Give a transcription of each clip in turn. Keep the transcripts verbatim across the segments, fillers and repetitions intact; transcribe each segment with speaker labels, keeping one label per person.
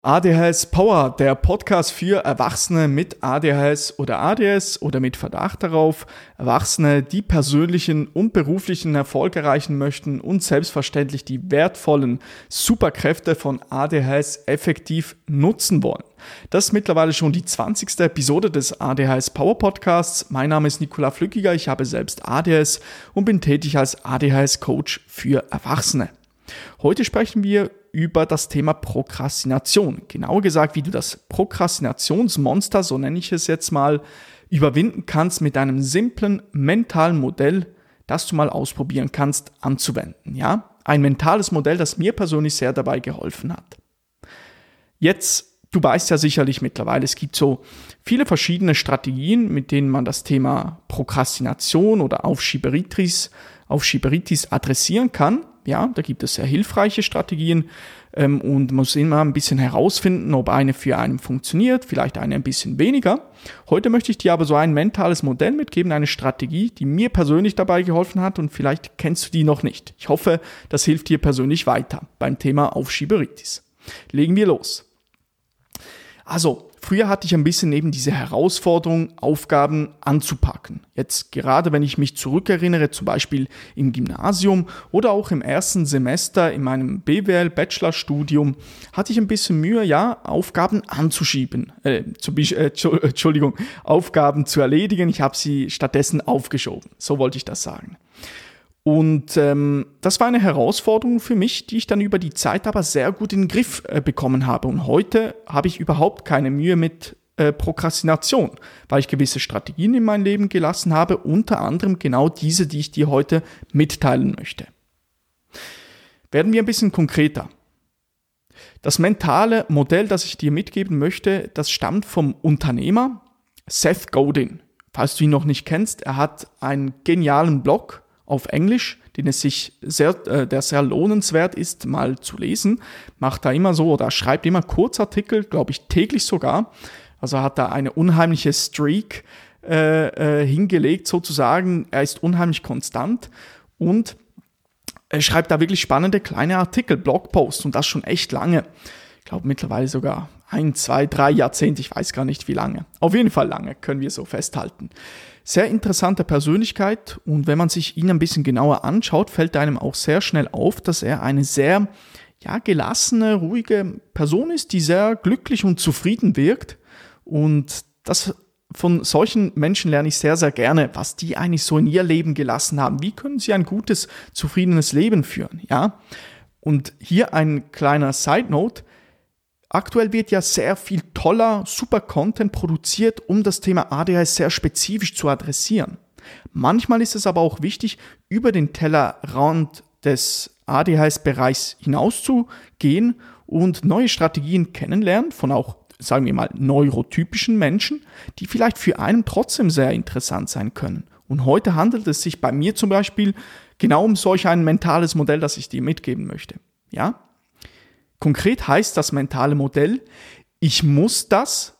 Speaker 1: A D H S Power, der Podcast für Erwachsene mit A D H S oder A D S oder mit Verdacht darauf. Erwachsene, die persönlichen und beruflichen Erfolg erreichen möchten und selbstverständlich die wertvollen Superkräfte von A D H S effektiv nutzen wollen. Das ist mittlerweile schon die zwanzigste Episode des A D H S Power Podcasts. Mein Name ist Nicola Flückiger, ich habe selbst A D S und bin tätig als A D H S Coach für Erwachsene. Heute sprechen wir über das Thema Prokrastination. Genauer gesagt, wie du das Prokrastinationsmonster, so nenne ich es jetzt mal, überwinden kannst mit einem simplen mentalen Modell, das du mal ausprobieren kannst, anzuwenden. Ja? Ein mentales Modell, das mir persönlich sehr dabei geholfen hat. Jetzt, du weißt ja sicherlich mittlerweile, es gibt so viele verschiedene Strategien, mit denen man das Thema Prokrastination oder Aufschieberitis, Aufschieberitis adressieren kann. Ja, da gibt es sehr hilfreiche Strategien ähm, und man muss immer ein bisschen herausfinden, ob eine für einen funktioniert, vielleicht eine ein bisschen weniger. Heute möchte ich dir aber so ein mentales Modell mitgeben, eine Strategie, die mir persönlich dabei geholfen hat und vielleicht kennst du die noch nicht. Ich hoffe, das hilft dir persönlich weiter beim Thema Aufschieberitis. Legen wir los. Also, früher hatte ich ein bisschen eben diese Herausforderung, Aufgaben anzupacken. Jetzt gerade, wenn ich mich zurückerinnere, zum Beispiel im Gymnasium oder auch im ersten Semester in meinem B W L-Bachelorstudium, hatte ich ein bisschen Mühe, ja, Aufgaben anzuschieben, äh, zu, äh, Entschuldigung, Aufgaben zu erledigen. Ich habe sie stattdessen aufgeschoben. So wollte ich das sagen. Und ähm, das war eine Herausforderung für mich, die ich dann über die Zeit aber sehr gut in den Griff äh, bekommen habe. Und heute habe ich überhaupt keine Mühe mit äh, Prokrastination, weil ich gewisse Strategien in mein Leben gelassen habe, unter anderem genau diese, die ich dir heute mitteilen möchte. Werden wir ein bisschen konkreter. Das mentale Modell, das ich dir mitgeben möchte, das stammt vom Unternehmer Seth Godin. Falls du ihn noch nicht kennst, er hat einen genialen Blog auf Englisch, den es sich sehr, äh, der sehr lohnenswert ist, mal zu lesen. Macht da immer so oder schreibt immer Kurzartikel, glaube ich täglich sogar. Also hat da eine unheimliche Streak äh, äh, hingelegt sozusagen. Er ist unheimlich konstant und er schreibt da wirklich spannende kleine Artikel, Blogposts und das schon echt lange. Ich glaube mittlerweile sogar ein, zwei, drei Jahrzehnte, ich weiß gar nicht wie lange. Auf jeden Fall lange, können wir so festhalten. Sehr interessante Persönlichkeit und wenn man sich ihn ein bisschen genauer anschaut, fällt einem auch sehr schnell auf, dass er eine sehr ja, gelassene, ruhige Person ist, die sehr glücklich und zufrieden wirkt. Und das von solchen Menschen lerne ich sehr, sehr gerne, was die eigentlich so in ihr Leben gelassen haben. Wie können sie ein gutes, zufriedenes Leben führen? Ja? Und hier ein kleiner Side-Note. Aktuell wird ja sehr viel toller, super Content produziert, um das Thema A D H S sehr spezifisch zu adressieren. Manchmal ist es aber auch wichtig, über den Tellerrand des A D H S-Bereichs hinauszugehen und neue Strategien kennenlernen von auch, sagen wir mal, neurotypischen Menschen, die vielleicht für einen trotzdem sehr interessant sein können. Und heute handelt es sich bei mir zum Beispiel genau um solch ein mentales Modell, das ich dir mitgeben möchte. Ja? Konkret heißt das mentale Modell, ich muss das,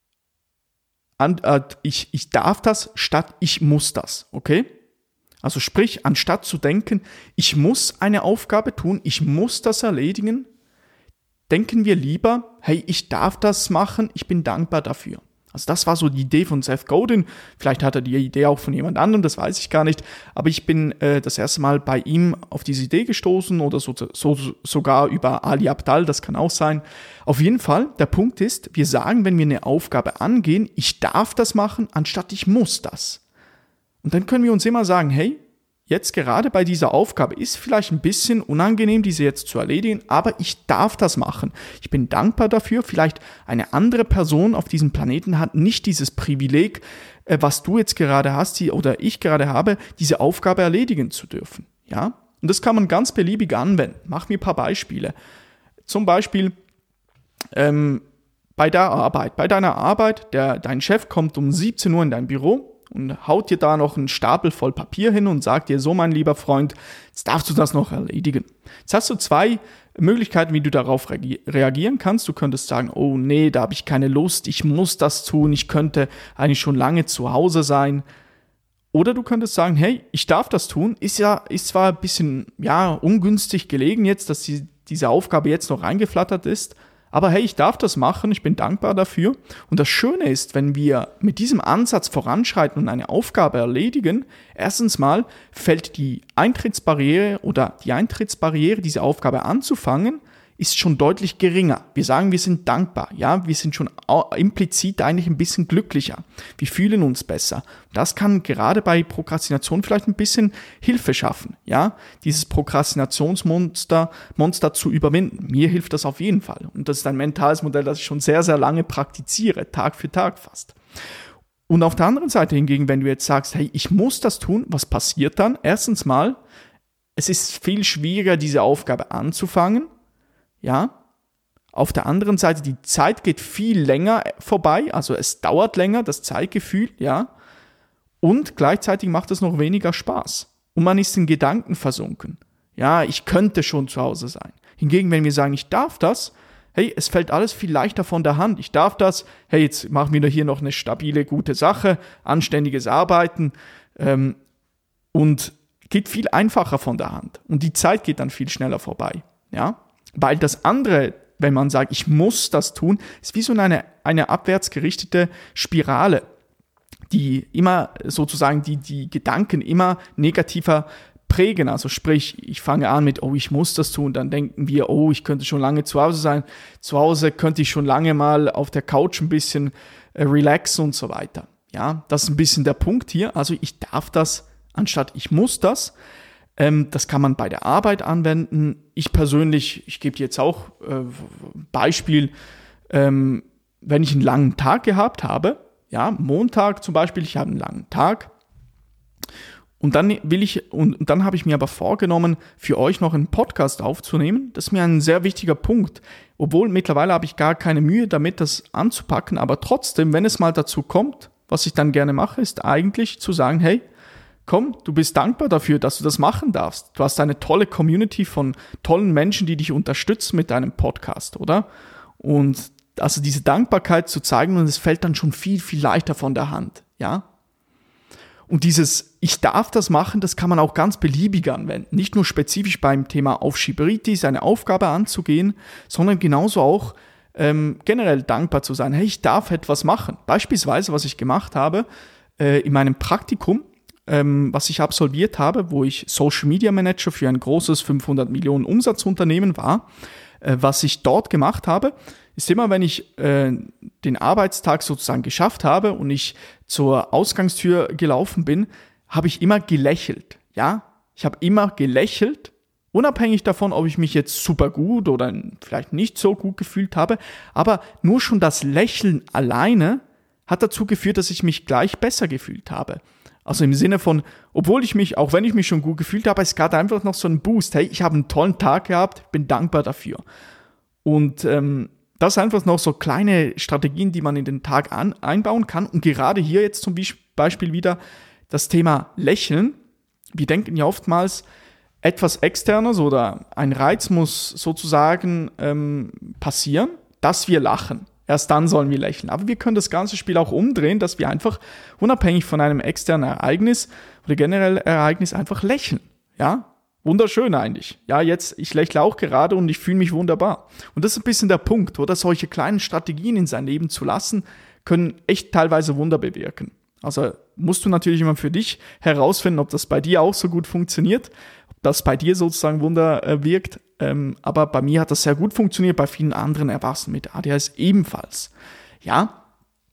Speaker 1: äh, ich, ich darf das statt ich muss das, okay? Also sprich, anstatt zu denken, ich muss eine Aufgabe tun, ich muss das erledigen, denken wir lieber, hey, ich darf das machen, ich bin dankbar dafür. Also das war so die Idee von Seth Godin. Vielleicht hat er die Idee auch von jemand anderem, das weiß ich gar nicht. Aber ich bin äh, das erste Mal bei ihm auf diese Idee gestoßen oder so, so, sogar über Ali Abdaal, das kann auch sein. Auf jeden Fall, der Punkt ist, wir sagen, wenn wir eine Aufgabe angehen, ich darf das machen, anstatt ich muss das. Und dann können wir uns immer sagen, hey, jetzt gerade bei dieser Aufgabe ist vielleicht ein bisschen unangenehm, diese jetzt zu erledigen, aber ich darf das machen. Ich bin dankbar dafür. Vielleicht eine andere Person auf diesem Planeten hat nicht dieses Privileg, was du jetzt gerade hast oder ich gerade habe, diese Aufgabe erledigen zu dürfen. Ja? Und das kann man ganz beliebig anwenden. Mach mir ein paar Beispiele. Zum Beispiel ähm, bei der Arbeit. Bei deiner Arbeit, der, dein Chef kommt um siebzehn Uhr in dein Büro und haut dir da noch einen Stapel voll Papier hin und sagt dir, so mein lieber Freund, jetzt darfst du das noch erledigen. Jetzt hast du zwei Möglichkeiten, wie du darauf reagieren kannst. Du könntest sagen, oh nee, da habe ich keine Lust, ich muss das tun, ich könnte eigentlich schon lange zu Hause sein. Oder du könntest sagen, hey, ich darf das tun, ist ja, ist zwar ein bisschen, ja, ungünstig gelegen jetzt, dass die, diese Aufgabe jetzt noch reingeflattert ist, Aber hey, ich darf das machen, ich bin dankbar dafür. Und das Schöne ist, wenn wir mit diesem Ansatz voranschreiten und eine Aufgabe erledigen, erstens mal fällt die Eintrittsbarriere oder die Eintrittsbarriere, diese Aufgabe anzufangen, ist schon deutlich geringer. Wir sagen, wir sind dankbar, ja, wir sind schon implizit eigentlich ein bisschen glücklicher. Wir fühlen uns besser. Das kann gerade bei Prokrastination vielleicht ein bisschen Hilfe schaffen, ja, dieses Prokrastinationsmonster Monster zu überwinden. Mir hilft das auf jeden Fall. Und das ist ein mentales Modell, das ich schon sehr, sehr lange praktiziere, Tag für Tag fast. Und auf der anderen Seite hingegen, wenn du jetzt sagst, hey, ich muss das tun, was passiert dann? Erstens mal, es ist viel schwieriger, diese Aufgabe anzufangen. Ja, auf der anderen Seite, die Zeit geht viel länger vorbei, also es dauert länger, das Zeitgefühl, ja, und gleichzeitig macht es noch weniger Spaß. Und man ist in Gedanken versunken. Ja, ich könnte schon zu Hause sein. Hingegen, wenn wir sagen, ich darf das, hey, es fällt alles viel leichter von der Hand. Ich darf das, hey, jetzt machen wir hier noch eine stabile, gute Sache, anständiges Arbeiten ähm, und geht viel einfacher von der Hand. Und die Zeit geht dann viel schneller vorbei, ja. Weil das andere, wenn man sagt, ich muss das tun, ist wie so eine, eine abwärts gerichtete Spirale, die immer sozusagen die, die Gedanken immer negativer prägen. Also sprich, ich fange an mit, oh, ich muss das tun, dann denken wir, oh, ich könnte schon lange zu Hause sein. Zu Hause könnte ich schon lange mal auf der Couch ein bisschen äh, relaxen und so weiter. Ja, das ist ein bisschen der Punkt hier. Also ich darf das, anstatt ich muss das. Ähm, das kann man bei der Arbeit anwenden. Ich persönlich, ich gebe dir jetzt auch äh, Beispiel, ähm, wenn ich einen langen Tag gehabt habe, ja, Montag zum Beispiel, ich habe einen langen Tag und dann will ich, und, und dann habe ich mir aber vorgenommen, für euch noch einen Podcast aufzunehmen. Das ist mir ein sehr wichtiger Punkt. Obwohl mittlerweile habe ich gar keine Mühe damit, das anzupacken, aber trotzdem, wenn es mal dazu kommt, was ich dann gerne mache, ist eigentlich zu sagen, hey, komm, du bist dankbar dafür, dass du das machen darfst. Du hast eine tolle Community von tollen Menschen, die dich unterstützen mit deinem Podcast, oder? Und also diese Dankbarkeit zu zeigen, und es fällt dann schon viel, viel leichter von der Hand, ja? Und dieses ich darf das machen, das kann man auch ganz beliebig anwenden. Nicht nur spezifisch beim Thema Aufschieberitis, eine Aufgabe anzugehen, sondern genauso auch ähm, generell dankbar zu sein. Hey, ich darf etwas machen. Beispielsweise, was ich gemacht habe äh, in meinem Praktikum, Ähm, was ich absolviert habe, wo ich Social Media Manager für ein großes fünfhundert Millionen Umsatzunternehmen war. Äh, was ich dort gemacht habe, ist immer, wenn ich äh, den Arbeitstag sozusagen geschafft habe und ich zur Ausgangstür gelaufen bin, habe ich immer gelächelt. Ja, ich habe immer gelächelt, unabhängig davon, ob ich mich jetzt super gut oder vielleicht nicht so gut gefühlt habe. Aber nur schon das Lächeln alleine hat dazu geführt, dass ich mich gleich besser gefühlt habe. Also im Sinne von, obwohl ich mich, auch wenn ich mich schon gut gefühlt habe, es gab einfach noch so einen Boost. Hey, ich habe einen tollen Tag gehabt, bin dankbar dafür. Und ähm, das sind einfach noch so kleine Strategien, die man in den Tag an, einbauen kann. Und gerade hier jetzt zum Beispiel wieder das Thema Lächeln. Wir denken ja oftmals, etwas Externes oder ein Reiz muss sozusagen ähm, passieren, dass wir lachen. Erst dann sollen wir lächeln. Aber wir können das ganze Spiel auch umdrehen, dass wir einfach unabhängig von einem externen Ereignis oder generell Ereignis einfach lächeln. Ja, wunderschön eigentlich. Ja, jetzt, ich lächle auch gerade und ich fühle mich wunderbar. Und das ist ein bisschen der Punkt, oder? Solche kleinen Strategien in sein Leben zu lassen, können echt teilweise Wunder bewirken. Also musst du natürlich immer für dich herausfinden, ob das bei dir auch so gut funktioniert, ob das bei dir sozusagen Wunder äh, wirkt. Ähm, aber bei mir hat das sehr gut funktioniert, bei vielen anderen Erwachsenen mit A D H S ebenfalls. Ja,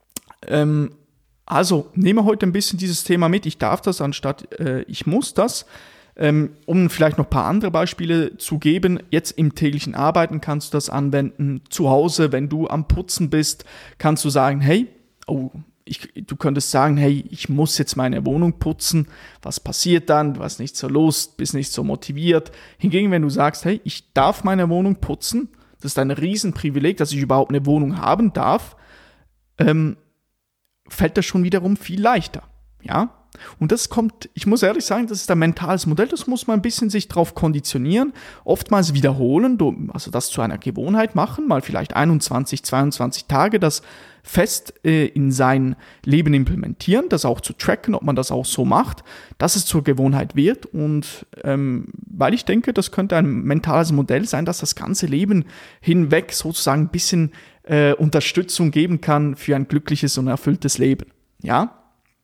Speaker 1: ähm, also nehme heute ein bisschen dieses Thema mit. Ich darf das anstatt äh, ich muss das. Ähm, um vielleicht noch ein paar andere Beispiele zu geben. Jetzt im täglichen Arbeiten kannst du das anwenden. Zu Hause, wenn du am Putzen bist, kannst du sagen, hey, oh, Ich, du könntest sagen, hey, ich muss jetzt meine Wohnung putzen. Was passiert dann? Du hast nicht so Lust, bist nicht so motiviert. Hingegen, wenn du sagst, hey, ich darf meine Wohnung putzen, das ist ein Riesenprivileg, dass ich überhaupt eine Wohnung haben darf, ähm, fällt das schon wiederum viel leichter. Ja? Und das kommt, ich muss ehrlich sagen, das ist ein mentales Modell, das muss man ein bisschen sich drauf konditionieren, oftmals wiederholen, also das zu einer Gewohnheit machen, mal vielleicht einundzwanzig, zweiundzwanzig Tage das fest äh, in sein Leben implementieren, das auch zu tracken, ob man das auch so macht, dass es zur Gewohnheit wird. Und ähm, weil ich denke, das könnte ein mentales Modell sein, das das ganze Leben hinweg sozusagen ein bisschen äh, Unterstützung geben kann für ein glückliches und erfülltes Leben. Ja?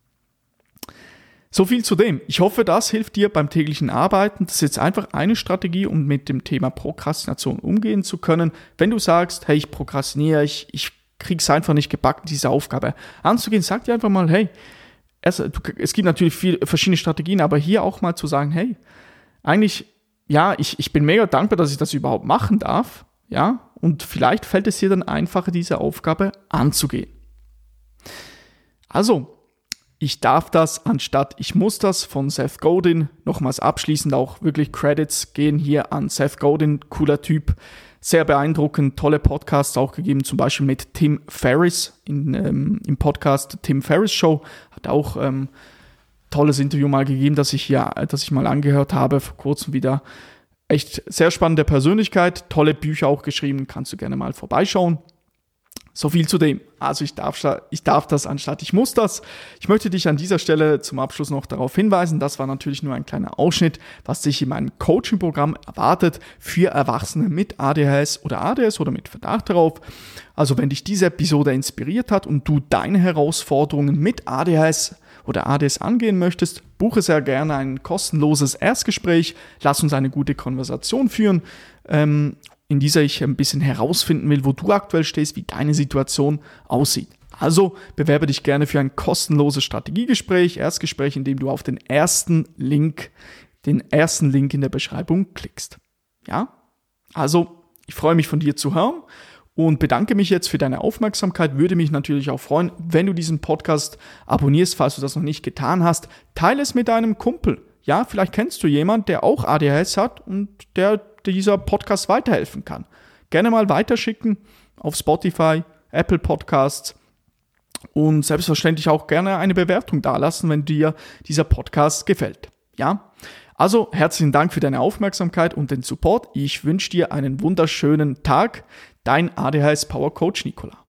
Speaker 1: So viel zu dem. Ich hoffe, das hilft dir beim täglichen Arbeiten. Das ist jetzt einfach eine Strategie, um mit dem Thema Prokrastination umgehen zu können. Wenn du sagst, hey, ich prokrastiniere, ich, ich kriege es einfach nicht gebacken, diese Aufgabe anzugehen, sag dir einfach mal, hey, es, du, es gibt natürlich viele verschiedene Strategien, aber hier auch mal zu sagen, hey, eigentlich, ja, ich, ich bin mega dankbar, dass ich das überhaupt machen darf, ja, und vielleicht fällt es dir dann einfacher, diese Aufgabe anzugehen. Also, ich darf das anstatt ich muss das von Seth Godin. Nochmals abschließend auch wirklich Credits gehen hier an Seth Godin, cooler Typ, sehr beeindruckend, tolle Podcasts auch gegeben, zum Beispiel mit Tim Ferriss in, ähm, im Podcast Tim Ferriss Show, hat auch ähm, tolles Interview mal gegeben, das ich hier, das ich mal angehört habe, vor kurzem wieder. Echt sehr spannende Persönlichkeit, tolle Bücher auch geschrieben, kannst du gerne mal vorbeischauen. So viel zu dem. Also ich darf, ich darf das anstatt ich muss das. Ich möchte dich an dieser Stelle zum Abschluss noch darauf hinweisen, das war natürlich nur ein kleiner Ausschnitt, was dich in meinem Coaching-Programm erwartet für Erwachsene mit A D H S oder A D S oder mit Verdacht darauf. Also wenn dich diese Episode inspiriert hat und du deine Herausforderungen mit A D H S oder A D S angehen möchtest, buche sehr gerne ein kostenloses Erstgespräch. Lass uns eine gute Konversation führen, ähm, in dieser ich ein bisschen herausfinden will, wo du aktuell stehst, wie deine Situation aussieht. Also bewerbe dich gerne für ein kostenloses Strategiegespräch, Erstgespräch, in dem du auf den ersten Link, den ersten Link in der Beschreibung klickst. Ja? Also, ich freue mich von dir zu hören und bedanke mich jetzt für deine Aufmerksamkeit. Würde mich natürlich auch freuen, wenn du diesen Podcast abonnierst, falls du das noch nicht getan hast. Teile es mit deinem Kumpel. Ja, vielleicht kennst du jemanden, der auch A D H S hat und der dieser Podcast weiterhelfen kann. Gerne mal weiterschicken auf Spotify, Apple Podcasts und selbstverständlich auch gerne eine Bewertung dalassen, wenn dir dieser Podcast gefällt. Ja, also herzlichen Dank für deine Aufmerksamkeit und den Support. Ich wünsche dir einen wunderschönen Tag. Dein A D H S Power Coach Nicola.